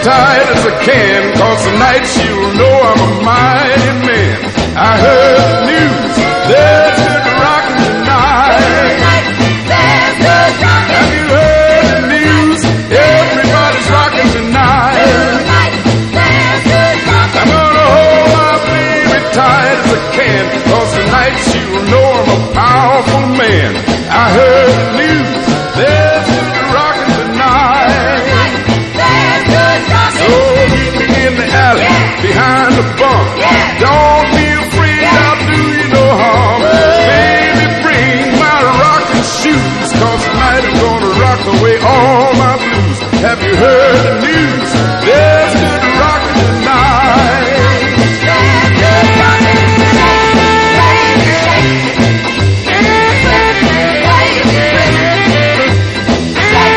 tight as I can, 'cause tonight she'll know I'm a mighty man. I heard the news, there's good